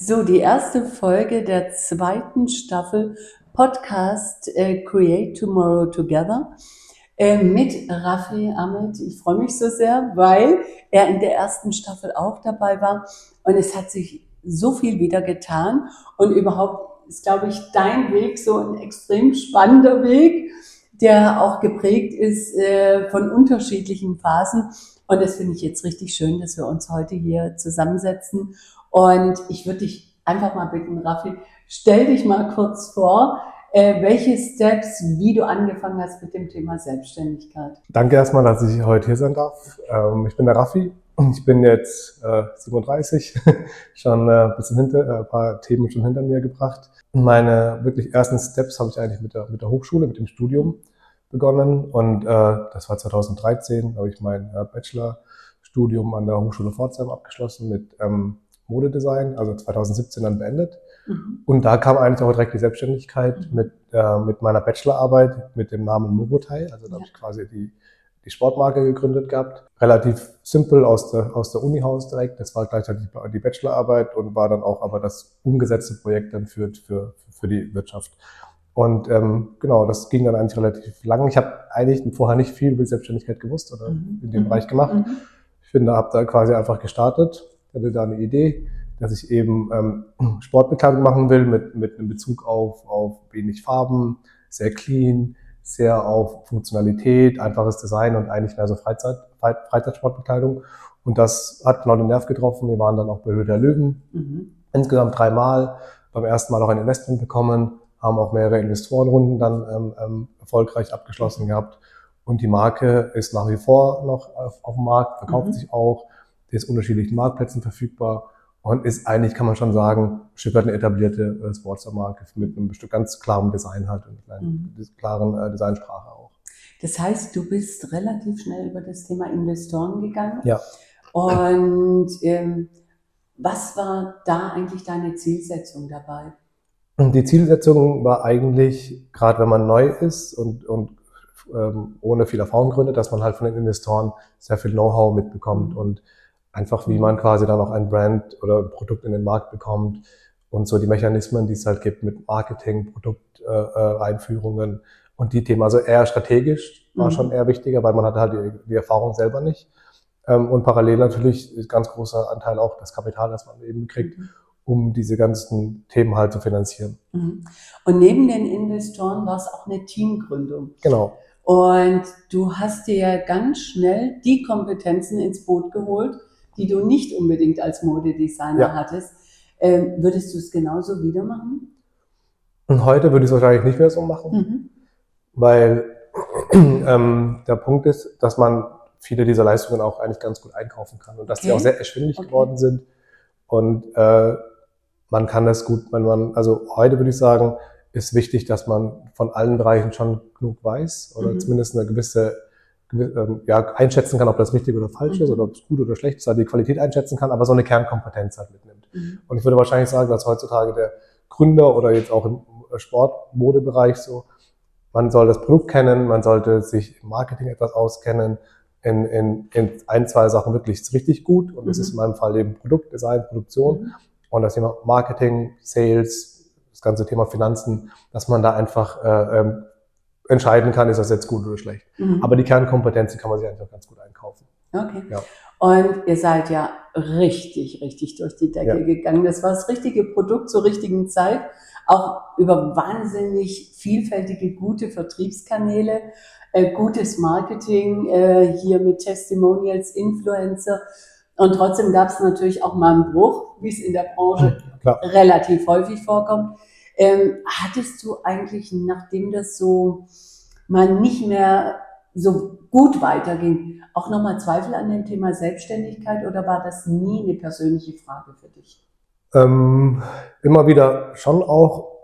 So, die erste Folge der zweiten Staffel Podcast Create Tomorrow Together mit Raffi Ahmed. Ich freue mich so sehr, weil er in der ersten Staffel auch dabei war und es hat sich so viel wieder getan und überhaupt ist, glaube ich, dein Weg so ein extrem spannender Weg, der auch geprägt ist von unterschiedlichen Phasen. Und das finde ich jetzt richtig schön, dass wir uns heute hier zusammensetzen. Und ich würde dich einfach mal bitten, Raffi, stell dich mal kurz vor, welche Steps, wie du angefangen hast mit dem Thema Selbstständigkeit. Danke erstmal, dass ich heute hier sein darf. Ich bin der Raffi und ich bin jetzt 37, schon ein paar Themen schon hinter mir gebracht. Meine wirklich ersten Steps habe ich eigentlich mit der Hochschule, mit dem Studium begonnen und das war 2013, da habe ich mein Bachelorstudium an der Hochschule Pforzheim abgeschlossen mit Modedesign, also 2017 dann beendet. Und da kam eigentlich auch direkt die Selbstständigkeit mit meiner Bachelorarbeit mit dem Namen Mobotai. Also da habe ich quasi die Sportmarke gegründet gehabt. Relativ simpel aus der Uni raus direkt. Das war gleichzeitig die Bachelorarbeit und war dann auch aber das umgesetzte Projekt dann für die Wirtschaft. Und genau, das ging dann eigentlich relativ lang. Ich habe eigentlich vorher nicht viel über Selbstständigkeit gewusst oder in dem Bereich gemacht. Ich habe da quasi einfach gestartet, hatte da eine Idee, dass ich eben Sportbekleidung machen will mit einem Bezug auf wenig Farben, sehr clean, sehr auf Funktionalität, einfaches Design und eigentlich mehr so Freizeitsportbekleidung. Und das hat genau den Nerv getroffen. Wir waren dann auch bei Höhle der Löwen. Insgesamt 3 Mal. Beim ersten Mal auch ein Investment bekommen, haben auch mehrere Investorenrunden dann erfolgreich abgeschlossen gehabt. Und die Marke ist nach wie vor noch auf dem Markt, verkauft sich auch, die ist unterschiedlichen Marktplätzen verfügbar und ist eigentlich, kann man schon sagen, ein Stück weit eine etablierte Sportswear-Marke mit einem bestimmt ganz klaren Design halt und einer klaren Designsprache auch. Das heißt, du bist relativ schnell über das Thema Investoren gegangen. Ja. Und was war da eigentlich deine Zielsetzung dabei? Die Zielsetzung war eigentlich, gerade wenn man neu ist und ohne viel Erfahrung gründet, dass man halt von den Investoren sehr viel Know-how mitbekommt und einfach, wie man quasi dann auch ein Brand oder ein Produkt in den Markt bekommt und so die Mechanismen, die es halt gibt mit Marketing, Produkteinführungen und die Themen. Also eher strategisch war schon eher wichtiger, weil man hatte halt die Erfahrung selber nicht. Und parallel natürlich ist ganz großer Anteil auch das Kapital, das man eben kriegt, um diese ganzen Themen halt zu finanzieren. Und neben den Investoren war es auch eine Teamgründung. Genau. Und du hast dir ja ganz schnell die Kompetenzen ins Boot geholt, die du nicht unbedingt als Modedesigner hattest. Würdest du es genauso wieder machen? Und heute würde ich es wahrscheinlich nicht mehr so machen, weil der Punkt ist, dass man viele dieser Leistungen auch eigentlich ganz gut einkaufen kann und dass die auch sehr erschwinglich geworden sind. Und man kann das gut, also heute würde ich sagen, ist wichtig, dass man von allen Bereichen schon genug weiß oder zumindest eine gewisse einschätzen kann, ob das richtig oder falsch ist oder ob es gut oder schlecht ist, also die Qualität einschätzen kann, aber so eine Kernkompetenz halt mitnimmt. Und ich würde wahrscheinlich sagen, dass heutzutage der Gründer oder jetzt auch im Sportmodebereich so, man soll das Produkt kennen, man sollte sich im Marketing etwas auskennen, in 1, 2 Sachen wirklich richtig gut und das ist in meinem Fall eben Produktdesign, Produktion und das Thema Marketing, Sales, das ganze Thema Finanzen, dass man da einfach entscheiden kann, ist das jetzt gut oder schlecht. Aber die Kernkompetenz, die kann man sich einfach ganz gut einkaufen. Okay. Ja. Und ihr seid ja richtig durch die Decke gegangen. Das war das richtige Produkt zur richtigen Zeit, auch über wahnsinnig vielfältige, gute Vertriebskanäle, gutes Marketing, hier mit Testimonials, Influencer. Und trotzdem gab es natürlich auch mal einen Bruch, wie es in der Branche relativ häufig vorkommt. Hattest du eigentlich, nachdem das so mal nicht mehr so gut weiterging, auch nochmal Zweifel an dem Thema Selbstständigkeit oder war das nie eine persönliche Frage für dich? Immer wieder schon auch,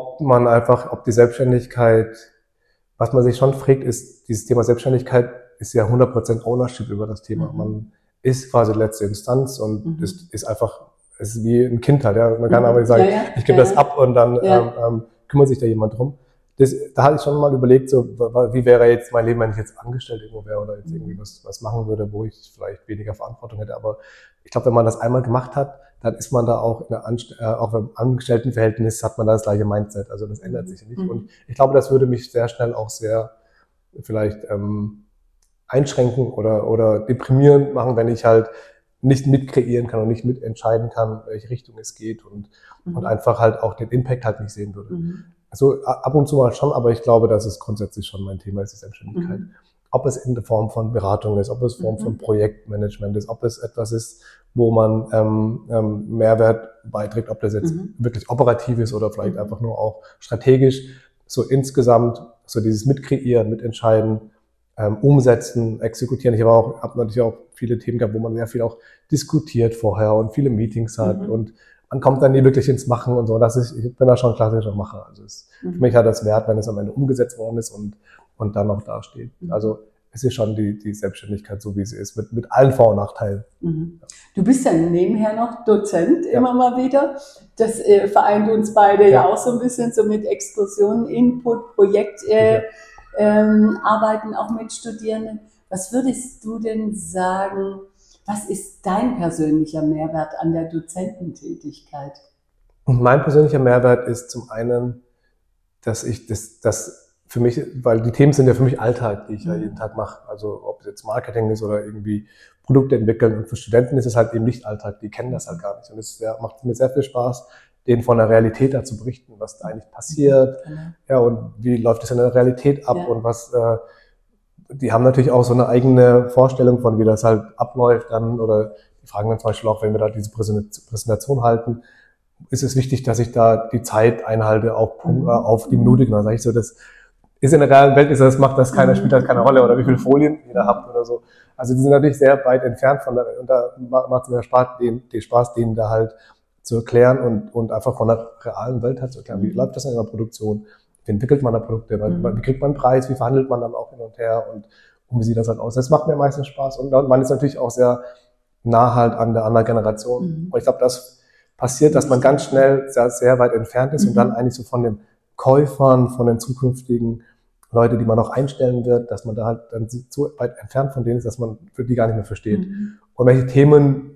ob die Selbstständigkeit, was man sich schon fragt, ist, dieses Thema Selbstständigkeit ist ja 100% Ownership über das Thema. Man ist quasi letzte Instanz und ist einfach, es ist wie ein Kind halt, ja. Man kann aber sagen, ich gebe das ab und dann kümmert sich da jemand drum. Da hatte ich schon mal überlegt, so, wie wäre jetzt mein Leben, wenn ich jetzt angestellt irgendwo wäre oder jetzt irgendwie was machen würde, wo ich vielleicht weniger Verantwortung hätte. Aber ich glaube, wenn man das einmal gemacht hat, dann ist man da auch auch im Angestelltenverhältnis hat man da das gleiche Mindset. Also das ändert sich nicht. Und ich glaube, das würde mich sehr schnell auch sehr vielleicht einschränken oder deprimierend machen, wenn ich halt nicht mitkreieren kann und nicht mitentscheiden kann, welche Richtung es geht und einfach halt auch den Impact halt nicht sehen würde. Also ab und zu mal schon, aber ich glaube, dass es grundsätzlich schon mein Thema ist, die Selbstständigkeit. Ob es in der Form von Beratung ist, ob es in Form von Projektmanagement ist, ob es etwas ist, wo man Mehrwert beiträgt, ob das jetzt wirklich operativ ist oder vielleicht einfach nur auch strategisch. So insgesamt so dieses Mitkreieren, Mitentscheiden, umsetzen, exekutieren. Ich habe natürlich auch viele Themen gehabt, wo man sehr viel auch diskutiert vorher und viele Meetings hat und man kommt dann nie wirklich ins Machen und so. Ich bin da schon klassischer Macher. Also für mich hat das Wert, wenn es am Ende umgesetzt worden ist und dann noch dasteht. Also es ist schon die Selbstständigkeit so, wie sie ist, mit allen Vor- und Nachteilen. Du bist ja nebenher noch Dozent immer mal wieder. Das vereint uns beide ja auch so ein bisschen so mit Exkursionen, Input, Projekt. Arbeiten auch mit Studierenden. Was würdest du denn sagen, was ist dein persönlicher Mehrwert an der Dozententätigkeit? Und mein persönlicher Mehrwert ist zum einen, dass ich das für mich, weil die Themen sind ja für mich Alltag, die ich ja jeden Tag mache. Also ob es jetzt Marketing ist oder irgendwie Produkte entwickeln. Und für Studenten ist es halt eben nicht Alltag, die kennen das halt gar nicht. Und es macht mir sehr viel Spaß, denen von der Realität da zu berichten, was da eigentlich passiert, und wie läuft es in der Realität ab und die haben natürlich auch so eine eigene Vorstellung von, wie das halt abläuft dann, oder die fragen dann zum Beispiel auch, wenn wir da diese Präsentation halten, ist es wichtig, dass ich da die Zeit einhalte auf die Minute, genau, sage ich so, das ist in der realen Welt, spielt das keine Rolle, oder wie viele Folien ihr da habt oder so. Also die sind natürlich sehr weit entfernt und da macht es mir Spaß, denen da halt zu erklären und einfach von der realen Welt halt zu erklären, wie läuft das in einer Produktion, wie entwickelt man da Produkte, wie kriegt man einen Preis, wie verhandelt man dann auch hin und her und wie sieht das halt aus. Das macht mir meistens Spaß und man ist natürlich auch sehr nah halt an der anderen Generation. Und ich glaube, das passiert, dass man ganz schnell sehr, sehr weit entfernt ist und dann eigentlich so von den Käufern, von den zukünftigen Leute, die man noch einstellen wird, dass man da halt dann so weit entfernt von denen ist, dass man für die gar nicht mehr versteht. Und welche Themen,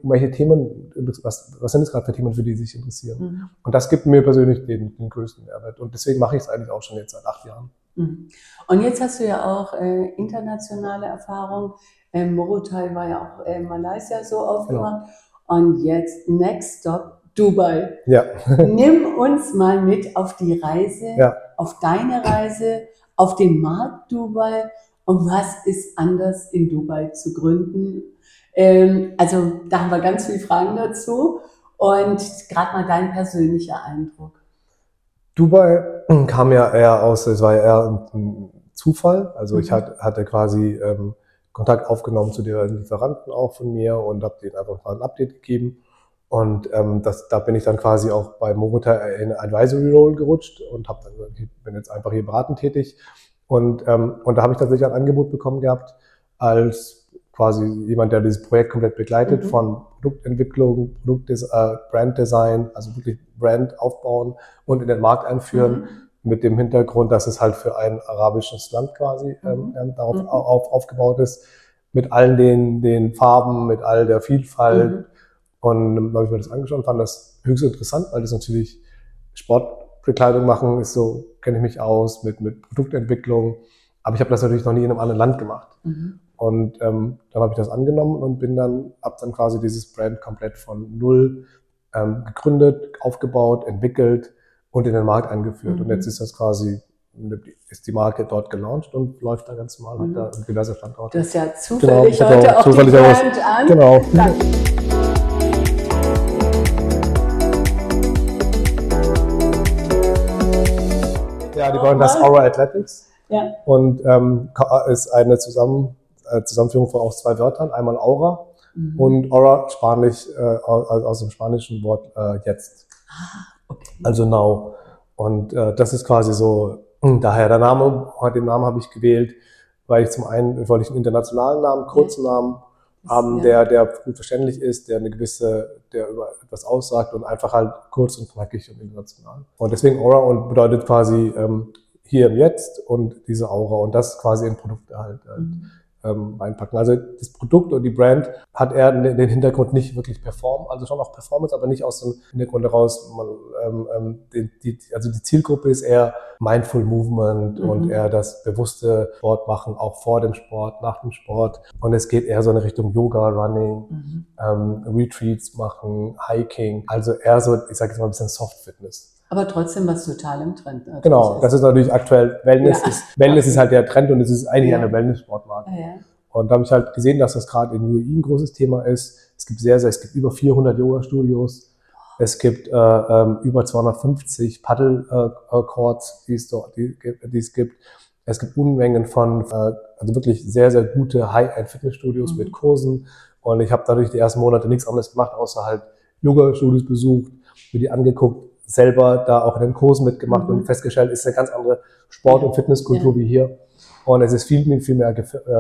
was sind es gerade für Themen, für die sich interessieren? Und das gibt mir persönlich den größten Mehrwert. Und deswegen mache ich es eigentlich auch schon jetzt seit 8 Jahren. Und jetzt hast du ja auch internationale Erfahrung. Morotai war ja auch Malaysia so aufgemacht. Genau. Und jetzt, next stop, Dubai. Ja. Nimm uns mal mit auf die Reise, auf deine Reise, auf den Markt Dubai. Und was ist anders in Dubai zu gründen? Also da haben wir ganz viele Fragen dazu. Und gerade mal dein persönlicher Eindruck. Dubai kam ja eher es war ja eher ein Zufall. Also ich hatte quasi Kontakt aufgenommen zu den Lieferanten auch von mir und habe denen einfach mal ein Update gegeben. Und da bin ich dann quasi auch bei Morotai in Advisory Role gerutscht und habe dann gesagt, ich bin jetzt einfach hier beratend tätig. Und da habe ich tatsächlich ein Angebot bekommen gehabt als quasi jemand, der dieses Projekt komplett begleitet, von Produktentwicklung, Branddesign, also wirklich Brand aufbauen und in den Markt einführen, mit dem Hintergrund, dass es halt für ein arabisches Land quasi darauf aufgebaut ist, mit all den Farben, mit all der Vielfalt. Und dann habe ich mir das angeschaut und fand das höchst interessant, weil das natürlich Sportbekleidung machen ist so, kenne ich mich aus, mit Produktentwicklung. Aber ich habe das natürlich noch nie in einem anderen Land gemacht. Und dann habe ich das angenommen und habe dann quasi dieses Brand komplett von null gegründet, aufgebaut, entwickelt und in den Markt eingeführt. Und jetzt ist die Marke dort gelauncht und läuft da ganz normal weiter in diverse Standorte. Das ist ja zufällig heute auch die Brand an. Genau. Ja, die bauen das Aura Athletics. Ja. Und ist eine Zusammenführung von auch 2 Wörtern. Einmal Aura und Aura, Spanisch, aus dem spanischen Wort jetzt. Okay. Also now. Und das ist quasi so, daher den Namen habe ich gewählt, weil ich zum einen wollte ich einen internationalen Namen, kurzen Namen haben, der gut verständlich ist, der über etwas aussagt und einfach halt kurz und knackig und international. Und deswegen Aura und bedeutet quasi hier im Jetzt und diese Aura und das quasi in Produkte halt reinpacken. Also das Produkt und die Brand hat eher den Hintergrund nicht wirklich Perform, also schon auch Performance, aber nicht aus dem Hintergrund heraus. Also die Zielgruppe ist eher Mindful Movement und eher das bewusste Sport machen, auch vor dem Sport, nach dem Sport. Und es geht eher so in Richtung Yoga, Running, Retreats machen, Hiking. Also eher so, ich sage jetzt mal ein bisschen Soft Fitness. Aber trotzdem was total im Trend. Genau, das ist natürlich aktuell Wellness. Ja. Wellness ist halt der Trend und es ist eigentlich eine Wellness-Sportmarke. Ja. Und da habe ich halt gesehen, dass das gerade in UAE ein großes Thema ist. Es gibt über 400 Yoga-Studios. Es gibt über 250 Paddle-Courts, die es gibt. Es gibt Unmengen von, also wirklich sehr, sehr gute High-End-Fitnessstudios mit Kursen. Und ich habe dadurch die ersten Monate nichts anderes gemacht, außer halt Yoga-Studios besucht, mir die angeguckt, selber da auch in den Kursen mitgemacht und festgestellt, es ist eine ganz andere Sport- und Fitnesskultur wie hier. Und es ist viel mehr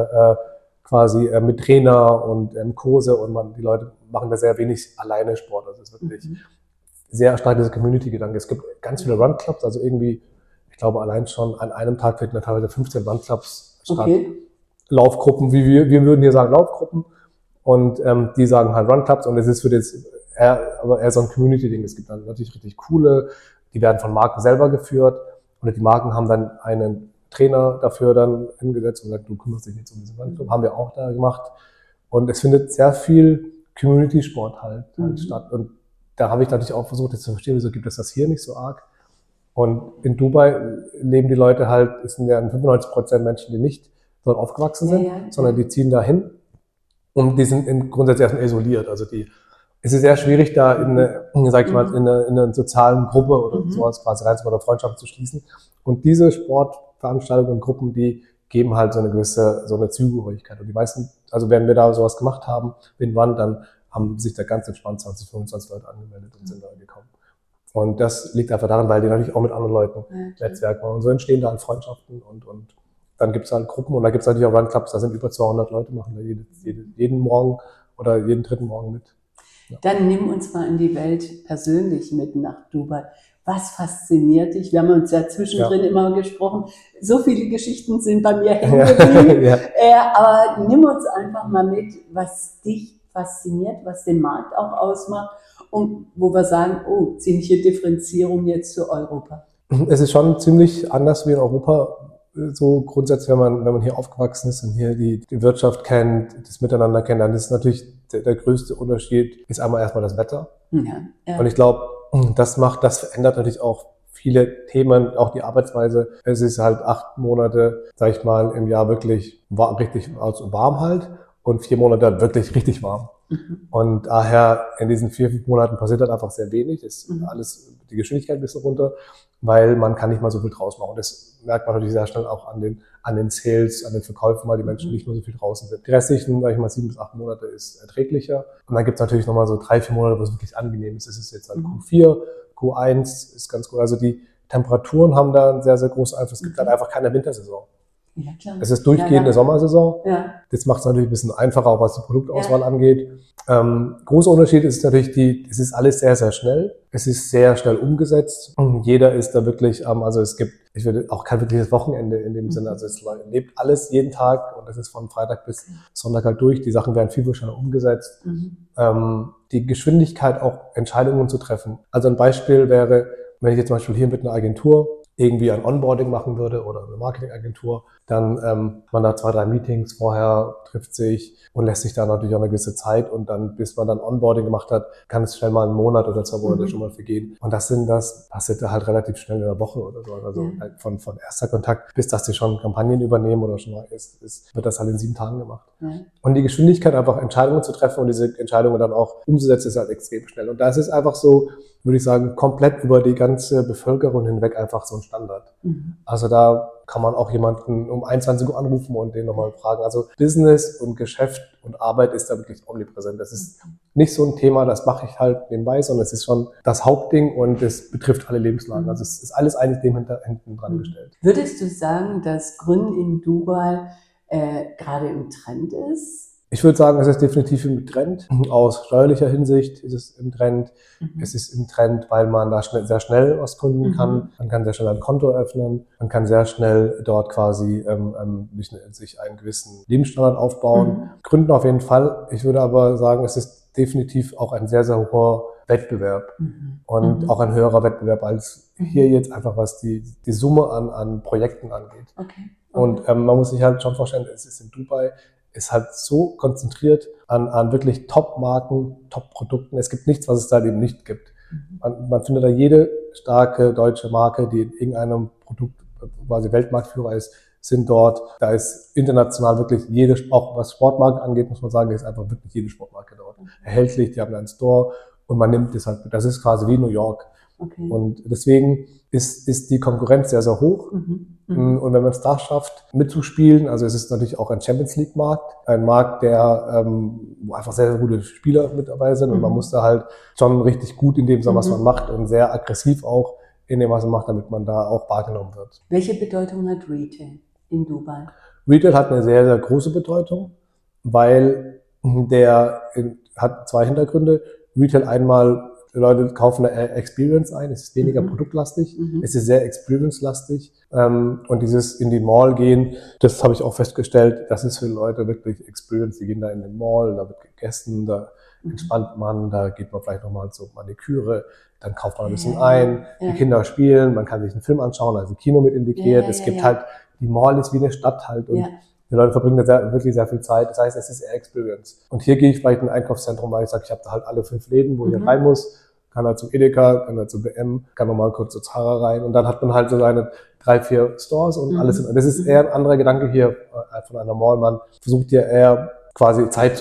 quasi mit Trainer und Kurse und die Leute machen da sehr wenig alleine Sport. Also es ist wirklich sehr stark dieser Community-Gedanke. Es gibt ganz viele Run-Clubs, also irgendwie, ich glaube allein schon an einem Tag finden da teilweise 15 Run-Clubs statt. Okay. Laufgruppen, wie wir würden hier sagen Laufgruppen und die sagen halt Run-Clubs und es ist für das aber eher so ein Community-Ding. Es gibt dann natürlich richtig coole, die werden von Marken selber geführt und die Marken haben dann einen Trainer dafür dann hingesetzt und sagt, du kümmerst dich jetzt um diesen Run-Club. Haben wir auch da gemacht. Und es findet sehr viel Community-Sport halt statt. Und da habe ich natürlich auch versucht, jetzt zu verstehen, wieso gibt es das hier nicht so arg. Und in Dubai leben die Leute halt, es sind ja 95% Menschen, die nicht dort aufgewachsen sind, sondern die ziehen da hin. Und die sind grundsätzlich erstmal isoliert. Also es ist sehr schwierig, da in eine sozialen Gruppe oder sowas quasi reinzukommen oder Freundschaften zu schließen. Und diese Sportveranstaltungen und Gruppen, die geben halt so eine Zugehörigkeit. Und die meisten, also wenn wir da sowas gemacht haben, in Run, dann haben sich da ganz entspannt 20, 25 Leute angemeldet und sind da gekommen. Und das liegt einfach daran, weil die natürlich auch mit anderen Leuten netzwerken. Und so entstehen da halt Freundschaften und dann gibt es halt Gruppen und da gibt es natürlich auch Run-Clubs, da sind über 200 Leute, machen da jeden Morgen oder jeden dritten Morgen mit. Ja. Dann nimm uns mal in die Welt persönlich mit nach Dubai. Was fasziniert dich? Wir haben uns ja zwischendrin immer gesprochen. So viele Geschichten sind bei mir hängen geblieben. Aber nimm uns einfach mal mit, was dich fasziniert, was den Markt auch ausmacht und wo wir sagen, oh, ziemliche Differenzierung jetzt zu Europa. Es ist schon ziemlich anders wie in Europa. So grundsätzlich, wenn man hier aufgewachsen ist und hier die Wirtschaft kennt, das Miteinander kennt, dann ist natürlich der größte Unterschied ist einmal erstmal das Wetter. Ja. Und ich glaube, das verändert natürlich auch viele Themen, auch die Arbeitsweise. Es ist halt 8 Monate, sag ich mal, im Jahr wirklich richtig warm halt und 4 Monate wirklich richtig warm. Und daher in diesen 4, 5 Monaten passiert halt einfach sehr wenig. Ist alles die Geschwindigkeit ein bisschen runter, weil man kann nicht mal so viel draus machen. Das merkt man natürlich sehr schnell auch an den Sales, an den Verkäufen, weil die Menschen nicht mehr so viel draußen sind. Die restlichen, sag ich mal, 7 bis 8 Monate ist erträglicher. Und dann gibt es natürlich nochmal so 3, 4 Monate, wo es wirklich angenehm ist. Es ist jetzt halt Q4, Q1 ist ganz gut. Also die Temperaturen haben da einen sehr, sehr großen Einfluss. Es gibt halt einfach keine Wintersaison. Ja, klar. Es ist durchgehende Sommersaison. Ja. Das macht es natürlich ein bisschen einfacher, auch was die Produktauswahl angeht. Großer Unterschied ist natürlich es ist alles sehr, sehr schnell. Es ist sehr schnell umgesetzt. Jeder ist da wirklich, also ich würde auch kein wirkliches Wochenende in dem Sinne. Also es lebt alles jeden Tag und es ist von Freitag bis Sonntag halt durch. Die Sachen werden viel schneller umgesetzt. Die Geschwindigkeit auch Entscheidungen zu treffen. Also ein Beispiel wäre, wenn ich jetzt zum Beispiel hier mit einer Agentur irgendwie ein Onboarding machen würde oder eine Marketingagentur, dann man da 2, 3 Meetings vorher trifft sich und lässt sich da natürlich auch eine gewisse Zeit und dann, bis man dann Onboarding gemacht hat, kann es schnell mal 1 Monat oder 2 Monate schon mal vergehen. Und das passiert da halt relativ schnell in einer Woche oder so. Also halt von erster Kontakt bis, dass die schon Kampagnen übernehmen oder schon mal wird das halt in 7 Tagen gemacht. Und die Geschwindigkeit, einfach Entscheidungen zu treffen und diese Entscheidungen dann auch umzusetzen, ist halt extrem schnell. Und das ist einfach so, würde ich sagen, komplett über die ganze Bevölkerung hinweg einfach so ein Standard. Also da kann man auch jemanden um 21 Uhr anrufen und den nochmal fragen. Also Business und Geschäft und Arbeit ist da wirklich omnipräsent. Das ist nicht so ein Thema, das mache ich halt nebenbei, sondern es ist schon das Hauptding und es betrifft alle Lebenslagen. Also es ist alles eigentlich dem hinten dran gestellt. Würdest du sagen, dass Gründen in Dubai gerade im Trend ist? Ich würde sagen, es ist definitiv im Trend. Aus steuerlicher Hinsicht ist es im Trend. Es ist im Trend, weil man da sehr schnell was gründen kann. Man kann sehr schnell ein Konto eröffnen. Man kann sehr schnell dort quasi sich einen gewissen Lebensstandard aufbauen. Gründen auf jeden Fall. Ich würde aber sagen, es ist definitiv auch ein sehr, sehr hoher Wettbewerb und auch ein höherer Wettbewerb als hier jetzt einfach, was die Summe an Projekten angeht. Okay. Und man muss sich halt schon vorstellen, es ist in Dubai, ist halt so konzentriert an wirklich Top-Marken, Top-Produkten. Es gibt nichts, was es da eben nicht gibt. Man findet da jede starke deutsche Marke, die in irgendeinem Produkt quasi Weltmarktführer ist, sind dort. Da ist international wirklich jede, auch was Sportmarken angeht, muss man sagen, ist einfach wirklich jede Sportmarke dort erhältlich. Die haben einen Store und man nimmt das halt. Das ist quasi wie New York. Okay. Und deswegen ist die Konkurrenz sehr, sehr hoch. Und wenn man es da schafft, mitzuspielen, also es ist natürlich auch ein Champions-League-Markt, ein Markt, wo einfach sehr, sehr gute Spieler mit dabei sind und man muss da halt schon richtig gut in dem sein, was man macht und sehr aggressiv auch in dem, was man macht, damit man da auch wahrgenommen wird. Welche Bedeutung hat Retail in Dubai? Retail hat eine sehr, sehr große Bedeutung, weil hat zwei Hintergründe. Retail einmal, Leute kaufen eine Experience ein, es ist weniger produktlastig, es ist sehr experience-lastig. Und dieses in die Mall gehen, das habe ich auch festgestellt, das ist für Leute wirklich Experience. Die gehen da in den Mall, da wird gegessen, da entspannt man, da geht man vielleicht nochmal zur Maniküre, dann kauft man ein bisschen ein, die Kinder spielen, man kann sich einen Film anschauen, also Kino mit integriert. Es gibt halt, die Mall ist wie eine Stadt halt und die Leute verbringen da wirklich sehr viel Zeit. Das heißt, es ist eher Experience. Und hier gehe ich vielleicht in ein Einkaufszentrum, weil ich sage, ich habe da halt alle 5 Läden, wo ich rein muss. Kann da zum Edeka, kann da zum BM, kann nochmal kurz zu Zara rein. Und dann hat man halt so seine 3, 4 Stores und alles. Das ist eher ein anderer Gedanke hier von einer Mall. Man versucht hier eher quasi Zeit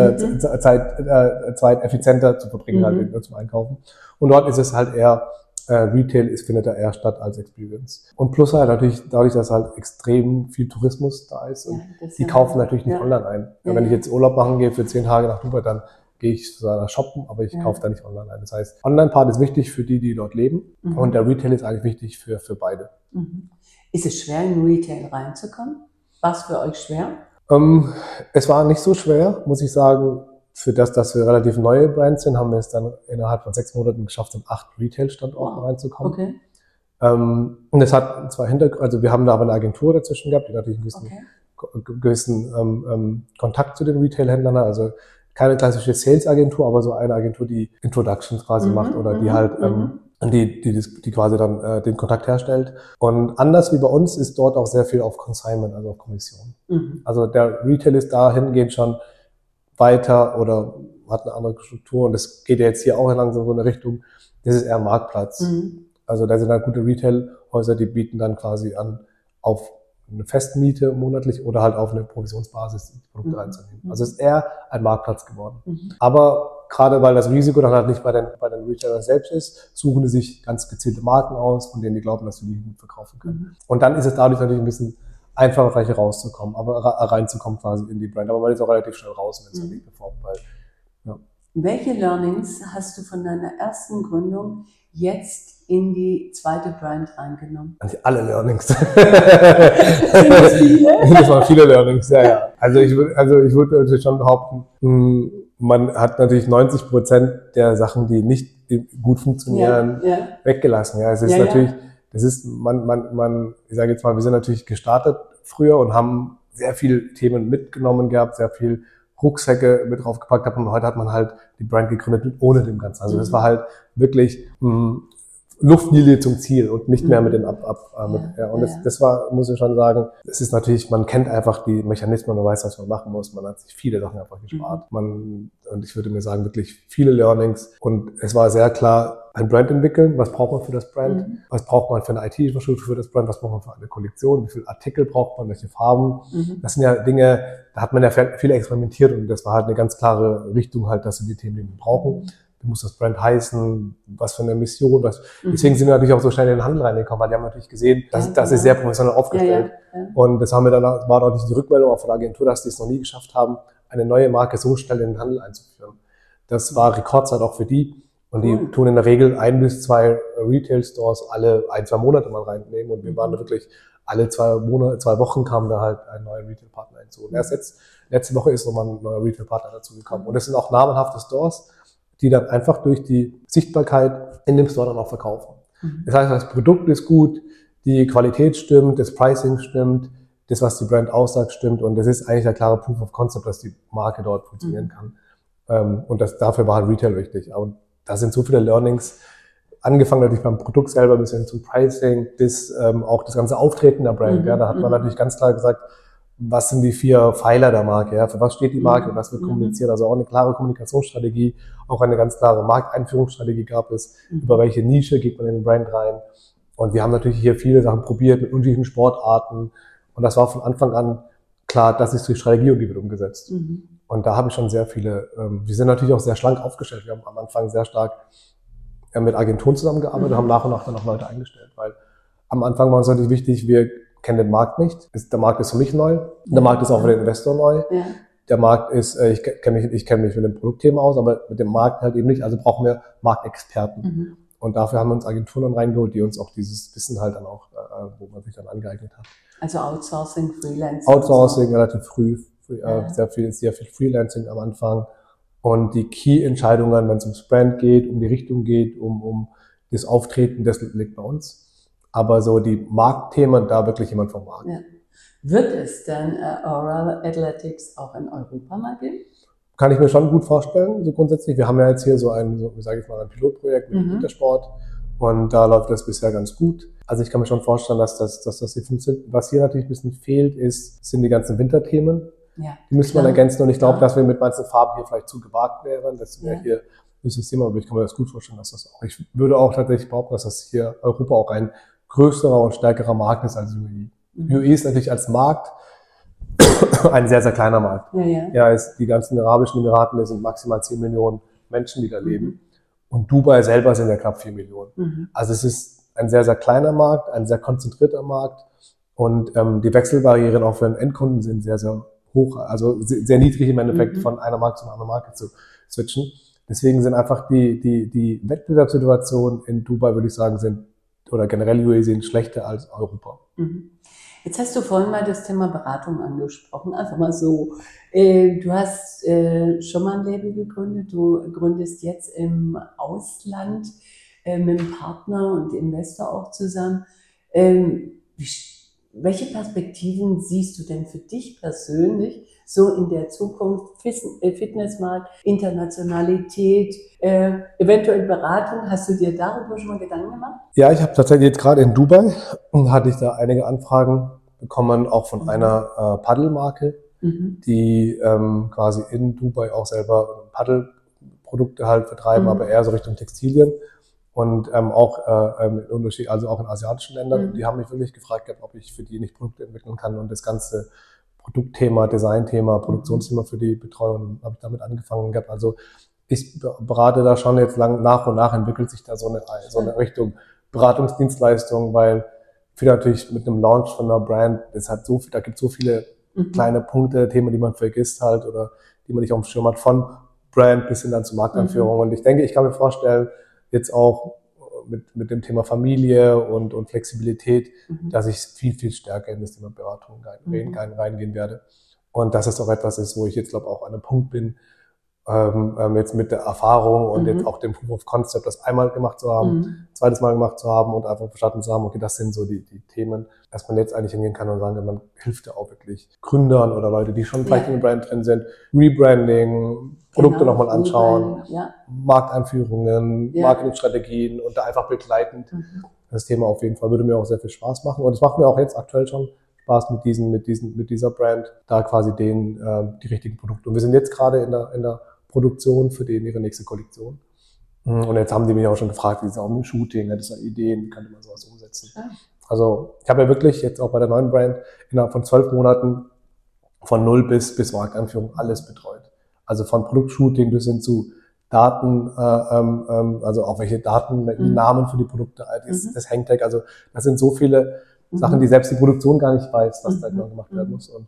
effizienter zu verbringen halt zum Einkaufen. Und dort ist es halt eher Retail findet da eher statt als Experience. Und plus halt natürlich dadurch, dass halt extrem viel Tourismus da ist und die kaufen natürlich nicht online ein. Wenn ich jetzt Urlaub machen gehe für 10 Tage nach Dubai, dann gehe ich da shoppen, aber ich kaufe da nicht online ein. Das heißt, Online-Part ist wichtig für die dort leben und der Retail ist eigentlich wichtig für beide. Ist es schwer, in Retail reinzukommen? War es für euch schwer? Es war nicht so schwer, muss ich sagen. Für das, dass wir relativ neue Brands sind, haben wir es dann innerhalb von 6 Monaten geschafft, in 8 Retail-Standorten reinzukommen. Okay. Und es hat zwei Hintergründe, also wir haben da aber eine Agentur dazwischen gehabt, die natürlich einen gewissen Kontakt zu den Retail-Händlern hat. Also keine klassische Sales-Agentur, aber so eine Agentur, die Introductions quasi macht oder die halt die quasi dann den Kontakt herstellt. Und anders wie bei uns ist dort auch sehr viel auf Consignment, also auf Kommission. Also der Retail ist dahingehend schon weiter oder hat eine andere Struktur und das geht ja jetzt hier auch langsam so in eine Richtung, das ist eher Marktplatz. Also da sind halt gute Retail-Häuser, die bieten dann quasi an, auf eine Festmiete monatlich oder halt auf eine Provisionsbasis die Produkte reinzunehmen. Also es ist eher ein Marktplatz geworden. Aber gerade weil das Risiko dann halt nicht bei den Retailern selbst ist, suchen die sich ganz gezielte Marken aus, von denen die glauben, dass sie die gut verkaufen können. Und dann ist es dadurch natürlich ein bisschen einfacher vielleicht rauszukommen, aber reinzukommen quasi in die Brand. Aber man ist auch relativ schnell raus, wenn es nicht performt. Welche Learnings hast du von deiner ersten Gründung jetzt in die zweite Brand reingenommen? Alle Learnings. Sind das viele? Das waren viele Learnings, ja. Also ich würde natürlich schon behaupten, man hat natürlich 90% der Sachen, die nicht gut funktionieren, weggelassen. Ja, es ist natürlich, das ist, ich sage jetzt mal, wir sind natürlich gestartet früher und haben sehr viele Themen mitgenommen gehabt, sehr viel Rucksäcke mit draufgepackt gehabt und heute hat man halt die Brand gegründet ohne dem Ganzen. Also das war halt wirklich Luftlinie zum Ziel und nicht mehr mit den das war, muss ich schon sagen, es ist natürlich, man kennt einfach die Mechanismen, man weiß, was man machen muss, man hat sich viele Sachen einfach gespart. Und ich würde mir sagen, wirklich viele Learnings und es war sehr klar, ein Brand entwickeln, was braucht man für das Brand, was braucht man für eine IT-Infrastruktur für das Brand, was braucht man für eine Kollektion, wie viele Artikel braucht man, welche Farben. Das sind ja Dinge, da hat man ja viel experimentiert und das war halt eine ganz klare Richtung halt, das sind die Themen, die wir brauchen. Wie muss das Brand heißen, was für eine Mission, deswegen sind wir natürlich auch so schnell in den Handel reingekommen, weil die haben natürlich gesehen, das ist sehr professionell aufgestellt. Und das haben wir danach, war natürlich die Rückmeldung auch von der Agentur, dass die es noch nie geschafft haben, eine neue Marke so schnell in den Handel einzuführen. Das war Rekordzeit auch für die. Und die tun in der Regel 1 bis 2 Retail-Stores alle 1, 2 Monate mal reinnehmen. Und wir waren da wirklich alle 2 Wochen kam da halt ein neuer Retail-Partner hinzu. Und erst jetzt Letzte Woche ist nochmal ein neuer Retail-Partner dazugekommen. Und das sind auch namenhafte Stores, die dann einfach durch die Sichtbarkeit in dem Store dann auch verkaufen. Das heißt, das Produkt ist gut, die Qualität stimmt, das Pricing stimmt, das, was die Brand aussagt, stimmt. Und das ist eigentlich der klare Proof of Concept, dass die Marke dort funktionieren kann. Und dafür war halt Retail wichtig. Und da sind so viele Learnings, angefangen natürlich beim Produkt selber bis hin zum Pricing, bis auch das ganze Auftreten der Brand. Ja, da hat man natürlich ganz klar gesagt, was sind die 4 Pfeiler der Marke, ja, für was steht die Marke und was wird kommuniziert. Also auch eine klare Kommunikationsstrategie, auch eine ganz klare Markteinführungsstrategie gab es, über welche Nische geht man in den Brand rein. Und wir haben natürlich hier viele Sachen probiert mit unterschiedlichen Sportarten. Und das war von Anfang an klar, das ist die Strategie und die wird umgesetzt. Und da habe ich schon sehr viele, wir sind natürlich auch sehr schlank aufgestellt. Wir haben am Anfang sehr stark mit Agenturen zusammengearbeitet, haben nach und nach dann auch Leute eingestellt, weil am Anfang war uns natürlich wichtig, wir kennen den Markt nicht. Der Markt ist für mich neu, der Markt ist auch für den Investor neu. Ja. Der Markt ist, ich kenne mich mit dem Produktthema aus, aber mit dem Markt halt eben nicht, also brauchen wir Marktexperten. Und dafür haben wir uns Agenturen dann reingeholt, die uns auch dieses Wissen halt dann auch, wo man sich dann angeeignet hat. Also Outsourcing, Freelancing. Outsourcing relativ früh, sehr viel Freelancing am Anfang. Und die Key-Entscheidungen, wenn es ums Brand geht, um die Richtung geht, um das Auftreten, das liegt bei uns. Aber so die Marktthemen, da wirklich jemand vom Markt. Ja. Wird es denn Oral Athletics auch in Europa mal geben? Kann ich mir schon gut vorstellen, so grundsätzlich. Wir haben ja jetzt hier so ein, wie sage ich mal, ein Pilotprojekt mit Wintersport und da läuft das bisher ganz gut. Also ich kann mir schon vorstellen, dass das hier funktioniert. Was hier natürlich ein bisschen fehlt, sind die ganzen Winterthemen. Ja, die müsste man ergänzen und ich glaube, dass wir mit manchen Farben hier vielleicht zu gewagt wären. Das wäre hier das Thema, aber ich kann mir das gut vorstellen, dass das auch. Ich würde auch tatsächlich behaupten, dass das hier Europa auch ein größerer und stärkerer Markt ist als UAE. UAE ist natürlich als Markt ein sehr, sehr kleiner Markt. Ja, die ganzen Arabischen Emiraten, das sind maximal 10 Millionen Menschen, die da leben. Und Dubai selber sind ja knapp 4 Millionen. Also es ist ein sehr, sehr kleiner Markt, ein sehr konzentrierter Markt und die Wechselbarrieren auch für den Endkunden sind sehr, sehr hoch, also sehr niedrig im Endeffekt von einer Marke zu einer anderen Marke zu switchen. Deswegen sind einfach die Wettbewerbssituationen in Dubai, würde ich sagen, oder generell UAE sind schlechter als Europa. Jetzt hast du vorhin mal das Thema Beratung angesprochen, einfach mal so. Du hast schon mal ein Label gegründet, du gründest jetzt im Ausland mit einem Partner und Investor auch zusammen. Welche Perspektiven siehst du denn für dich persönlich so in der Zukunft? Fitnessmarkt, Internationalität, eventuell Beratung. Hast du dir darüber schon mal Gedanken gemacht? Ja, ich habe tatsächlich jetzt gerade in Dubai, hatte ich da einige Anfragen bekommen, auch von einer Paddelmarke, die quasi in Dubai auch selber Paddelprodukte halt vertreiben, aber eher so Richtung Textilien. Und auch also auch in asiatischen Ländern. Die haben mich wirklich gefragt, ob ich für die nicht Produkte entwickeln kann und das ganze Produktthema, Designthema, Produktionsthema für die Betreuung habe ich damit angefangen gehabt. Also ich berate da schon jetzt nach und nach entwickelt sich da so eine Richtung Beratungsdienstleistung, weil viele natürlich mit einem Launch von einer Brand, da gibt es so viele kleine Punkte, Themen, die man vergisst halt oder die man nicht auf dem Schirm hat, von Brand bis hin dann zur Markteinführung. Und ich denke, ich kann mir vorstellen, jetzt auch mit dem Thema Familie und Flexibilität, dass ich viel, viel stärker in das Thema Beratung reingehen werde. Und dass es auch etwas ist, wo ich jetzt, glaube ich, auch an einem Punkt bin, jetzt mit der Erfahrung und jetzt auch dem Proof of Concept, das einmal gemacht zu haben, zweites Mal gemacht zu haben und einfach verstanden zu haben, okay, das sind so die Themen, dass man jetzt eigentlich hingehen kann und sagen, man hilft ja auch wirklich Gründern oder Leute, die schon vielleicht in der Brand drin sind, Rebranding, Produkte nochmal anschauen, Markteinführungen, Marketingstrategien und da einfach begleitend das Thema auf jeden Fall würde mir auch sehr viel Spaß machen und es macht mir auch jetzt aktuell schon Spaß mit dieser Brand, da quasi die richtigen Produkte. Und wir sind jetzt gerade in der Produktion für ihre nächste Kollektion. Und jetzt haben die mich auch schon gefragt, wie ist es auch mit dem Shooting, hat es da Ideen, wie könnte man sowas umsetzen? Ja. Also ich habe ja wirklich jetzt auch bei der neuen Brand innerhalb von 12 Monaten von null bis Markteinführung alles betreut. Also von Produktshooting bis hin zu Daten, also auch welche Daten, die Namen für die Produkte, das Hangtag, also das sind so viele Sachen, die selbst die Produktion gar nicht weiß, was da genau gemacht werden muss. Und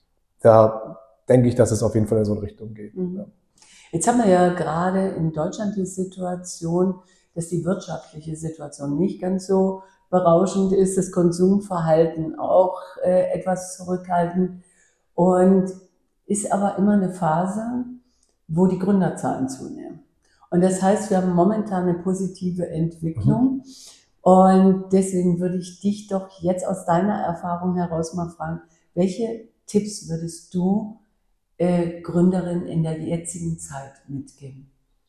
da denke ich, dass es auf jeden Fall in so eine Richtung geht. Ja. Jetzt haben wir ja gerade in Deutschland die Situation, dass die wirtschaftliche Situation nicht ganz so berauschend ist, das Konsumverhalten auch etwas zurückhaltend. Und ist aber immer eine Phase, wo die Gründerzahlen zunehmen. Und das heißt, wir haben momentan eine positive Entwicklung. Und deswegen würde ich dich doch jetzt aus deiner Erfahrung heraus mal fragen, welche Tipps würdest du Gründerinnen in der jetzigen Zeit mitgeben?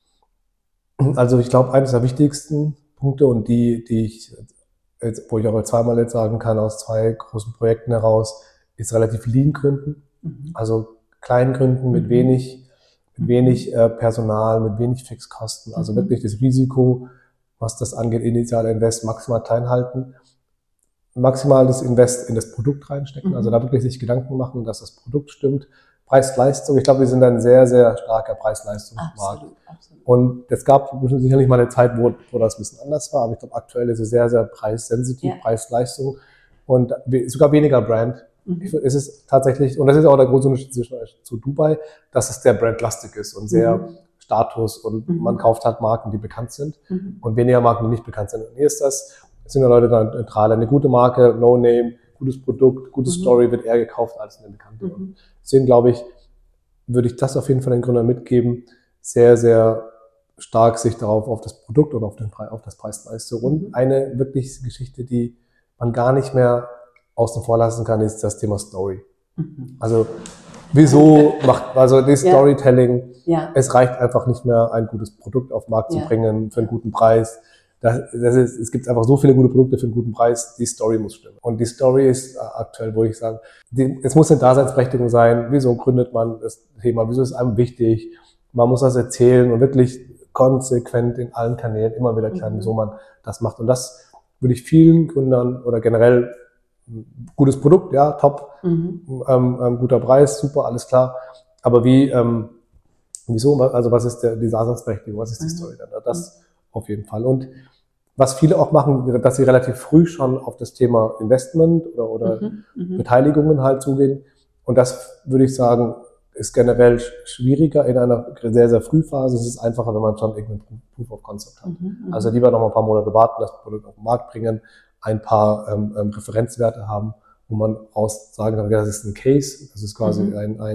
Also ich glaube, eines der wichtigsten Punkte und die ich jetzt, wo ich auch zweimal jetzt sagen kann, aus 2 großen Projekten heraus, ist relativ lean gründen. Also klein gründen mit wenig Personal, mit wenig Fixkosten. Also wirklich das Risiko, was das angeht, initiale Invest maximal klein halten. Maximal das Invest in das Produkt reinstecken, also da wirklich sich Gedanken machen, dass das Produkt stimmt. Preis-Leistung, ich glaube, wir sind ein sehr, sehr starker Preis-Leistungsmarkt. Absolut, absolut. Und es gab sicherlich mal eine Zeit, wo das ein bisschen anders war, aber ich glaube, aktuell ist es sehr, sehr preissensitiv, Ja. Preis-Leistung und sogar weniger Brand. Es ist tatsächlich, und das ist auch der große Unterschied zu Dubai, dass es sehr brandlastig ist und sehr Status und man kauft halt Marken, die bekannt sind und weniger Marken, die nicht bekannt sind. Und hier ist das, sind ja Leute dann neutral. Eine gute Marke, No Name, gutes Produkt, gute Story wird eher gekauft als eine bekannte. Deswegen glaube ich, würde ich das auf jeden Fall den Gründern mitgeben, sehr, sehr stark sich darauf auf das Produkt und auf das Preis-Leistung. Und eine wirklich Geschichte, die man gar nicht mehr außen vor lassen kann, ist das Thema Story. Also also das Storytelling, es reicht einfach nicht mehr, ein gutes Produkt auf den Markt zu bringen für einen guten Preis. Es gibt einfach so viele gute Produkte für einen guten Preis, die Story muss stimmen. Und die Story ist aktuell, wo ich sage, es muss eine Daseinsberechtigung sein, wieso gründet man das Thema, wieso ist es einem wichtig, man muss das erzählen und wirklich konsequent in allen Kanälen immer wieder erklären, wieso man das macht. Und das würde ich vielen Gründern oder generell gutes Produkt, ja, top, guter Preis, super, alles klar. Aber wieso, also was ist die Daseinsberechtigung, was ist die Story dann? Das auf jeden Fall. Und was viele auch machen, dass sie relativ früh schon auf das Thema Investment oder Beteiligungen halt zugehen. Und das würde ich sagen, ist generell schwieriger in einer sehr, sehr Frühphase. Es ist einfacher, wenn man schon irgendein Proof of Concept hat. Also lieber noch mal ein paar Monate warten, das Produkt auf den Markt bringen, ein paar Referenzwerte haben, wo man raus sagen kann, das ist ein Case, das ist quasi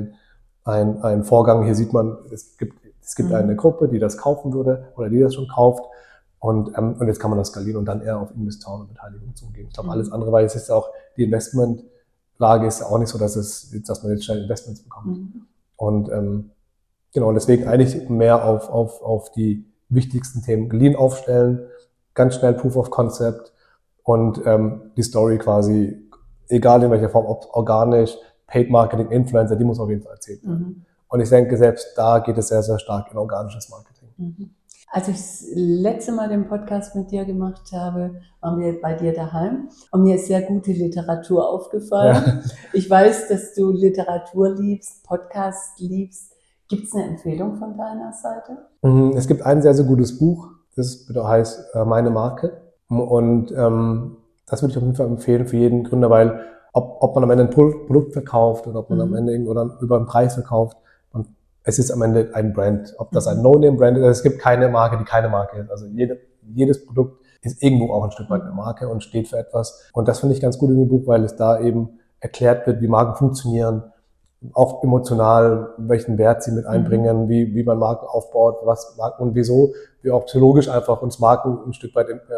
ein Vorgang. Hier sieht man, es gibt eine Gruppe, die das kaufen würde oder die das schon kauft. Und jetzt kann man das skalieren und dann eher auf Investoren und Beteiligung zugehen. Ich glaube, alles andere, weil es ist ja auch, die Investmentlage ist ja auch nicht so, dass man jetzt schnell Investments bekommt. Und genau, und deswegen eigentlich mehr auf die wichtigsten Themen Lean aufstellen, ganz schnell Proof of Concept und die Story quasi, egal in welcher Form, ob organisch, Paid Marketing, Influencer, die muss auf jeden Fall erzählt werden. Und ich denke, selbst da geht es sehr, sehr stark in organisches Marketing. Als ich das letzte Mal den Podcast mit dir gemacht habe, waren wir bei dir daheim und mir ist sehr gute Literatur aufgefallen. Ja. Ich weiß, dass du Literatur liebst, Podcast liebst. Gibt es eine Empfehlung von deiner Seite? Es gibt ein sehr, sehr gutes Buch, das heißt Meine Marke. Und das würde ich auf jeden Fall empfehlen für jeden Gründer, weil ob man am Ende ein Produkt verkauft oder ob man am Ende oder über einen Preis verkauft, es ist am Ende ein Brand. Ob das ein No-Name-Brand ist, es gibt keine Marke, die keine Marke ist. Also jedes Produkt ist irgendwo auch ein Stück weit eine Marke und steht für etwas. Und das finde ich ganz gut in dem Buch, weil es da eben erklärt wird, wie Marken funktionieren, auch emotional, welchen Wert sie mit einbringen, wie man Marken aufbaut, was Marken und wieso wir auch psychologisch einfach uns Marken ein Stück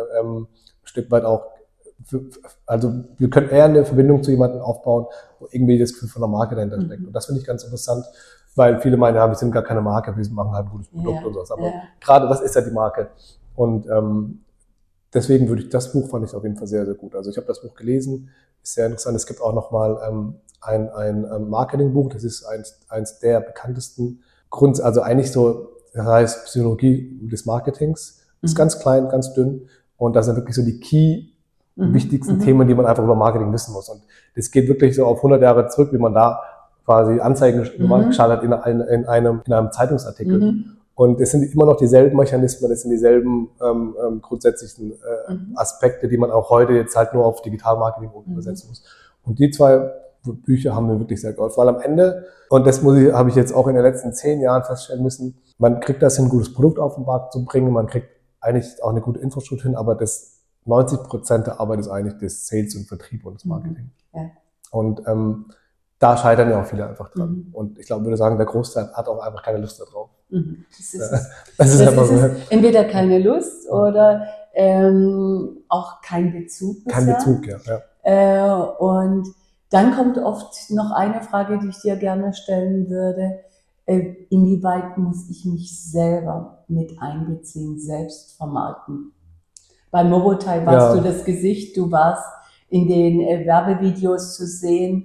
weit auch, also wir können eher eine Verbindung zu jemandem aufbauen, wo irgendwie das Gefühl von einer Marke dahinter steckt. Und das finde ich ganz interessant, weil viele meinen, ja, wir sind gar keine Marke, wir machen halt ein gutes Produkt und sowas. Aber gerade das ist ja die Marke. Und deswegen das Buch fand ich auf jeden Fall sehr, sehr gut. Also ich habe das Buch gelesen, ist sehr interessant. Es gibt auch nochmal ein Marketingbuch, das ist eins der bekanntesten also eigentlich so, das heißt Psychologie des Marketings. Ist ganz klein, ganz dünn und das sind wirklich so die wichtigsten Themen, die man einfach über Marketing wissen muss. Und das geht wirklich so auf 100 Jahre zurück, wie man da quasi Anzeigen geschaltet hat in einem Zeitungsartikel. Und es sind immer noch dieselben Mechanismen, es sind dieselben grundsätzlichen Aspekte, die man auch heute jetzt halt nur auf Digitalmarketing übersetzen muss. Und die 2 Bücher haben mir wirklich sehr geholfen, weil am Ende, und das habe ich jetzt auch in den letzten 10 Jahren feststellen müssen, man kriegt das hin, ein gutes Produkt auf den Markt zu bringen, man kriegt eigentlich auch eine gute Infrastruktur hin, aber 90% der Arbeit ist eigentlich das Sales und Vertrieb und das Marketing. Ja. Und da scheitern ja auch viele einfach dran. Und ich glaube, würde sagen, der Großteil hat auch einfach keine Lust darauf. Das ist einfach so. Entweder keine Lust oder auch kein Bezug bisher. Kein Bezug, ja. Und dann kommt oft noch eine Frage, die ich dir gerne stellen würde. Inwieweit muss ich mich selber mit einbeziehen, selbst vermarkten? Bei Morotai warst du das Gesicht, du warst in den Werbevideos zu sehen.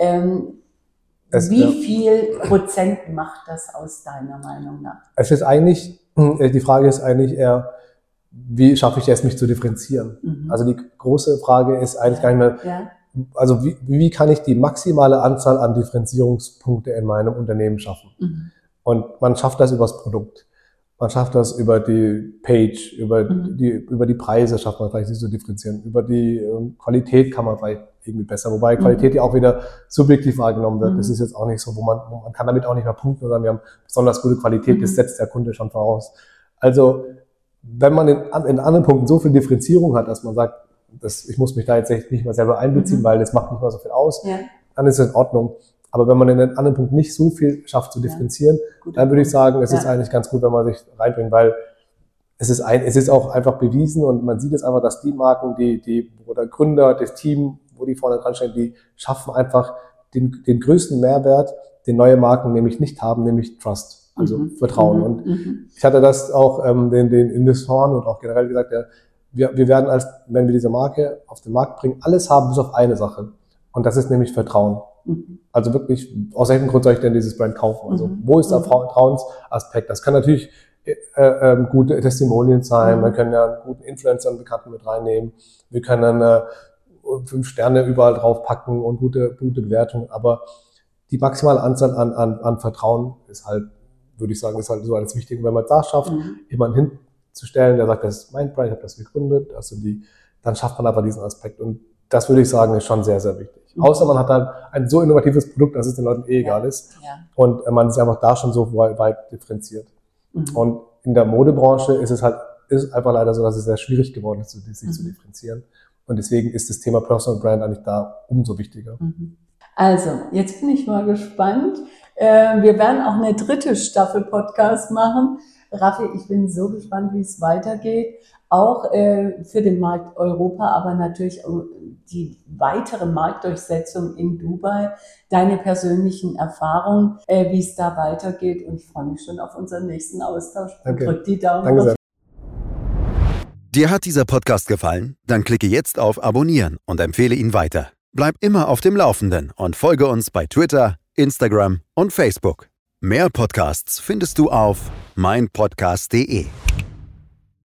Wie viel Prozent macht das aus deiner Meinung nach? Es ist eigentlich, die Frage ist eigentlich eher, wie schaffe ich es, mich zu differenzieren? Also die große Frage ist eigentlich gar nicht mehr, also wie kann ich die maximale Anzahl an Differenzierungspunkte in meinem Unternehmen schaffen? Und man schafft das übers Produkt. Man schafft das über die Page, über die Preise schafft man vielleicht sich zu differenzieren. Über die Qualität kann man vielleicht irgendwie besser. Wobei Qualität ja auch wieder subjektiv wahrgenommen wird. Das ist jetzt auch nicht so, wo man kann damit auch nicht mehr punkten, sondern wir haben besonders gute Qualität, das setzt der Kunde schon voraus. Also, wenn man in anderen Punkten so viel Differenzierung hat, dass man sagt, ich muss mich da jetzt nicht mehr selber einbeziehen, weil das macht nicht mal so viel aus, dann ist es in Ordnung. Aber wenn man in den anderen Punkten nicht so viel schafft zu differenzieren, dann würde ich sagen, es ist eigentlich ganz gut, wenn man sich reinbringt, weil es ist auch einfach bewiesen und man sieht es einfach, dass die Marken, wo der Gründer, das Team, wo die vorne dran stehen, die schaffen einfach den größten Mehrwert, den neue Marken nämlich nicht haben, nämlich Trust, also Vertrauen. Und ich hatte das auch den Investoren und auch generell gesagt, wir werden wenn wir diese Marke auf den Markt bringen, alles haben bis auf eine Sache. Und das ist nämlich Vertrauen. Also wirklich, aus welchem Grund soll ich denn dieses Brand kaufen? Also wo ist der Vertrauensaspekt? Das kann natürlich gute Testimonial sein. Wir können ja einen guten Influencer, einen Bekannten mit reinnehmen. Wir können 5 Sterne überall draufpacken und gute Bewertungen. Aber die maximale Anzahl an Vertrauen ist halt, würde ich sagen, ist halt so alles Wichtige. Wenn man das schafft, jemanden hinzustellen, der sagt, das ist mein Brand, ich habe das gegründet, dann schafft man aber diesen Aspekt. Und das würde ich sagen, ist schon sehr, sehr wichtig. Außer man hat halt ein so innovatives Produkt, dass es den Leuten egal ist. Und man ist einfach da schon so weit differenziert. Und in der Modebranche ist einfach leider so, dass es sehr schwierig geworden ist, sich zu differenzieren. Und deswegen ist das Thema Personal Brand eigentlich da umso wichtiger. Also, jetzt bin ich mal gespannt. Wir werden auch eine 3. Staffel Podcast machen. Raffi, ich bin so gespannt, wie es weitergeht. Auch für den Markt Europa, aber natürlich die weitere Marktdurchsetzung in Dubai, deine persönlichen Erfahrungen, wie es da weitergeht. Und ich freue mich schon auf unseren nächsten Austausch. Danke. Drück die Daumen. Danke sehr. Dir hat dieser Podcast gefallen? Dann klicke jetzt auf Abonnieren und empfehle ihn weiter. Bleib immer auf dem Laufenden und folge uns bei Twitter, Instagram und Facebook. Mehr Podcasts findest du auf meinpodcast.de.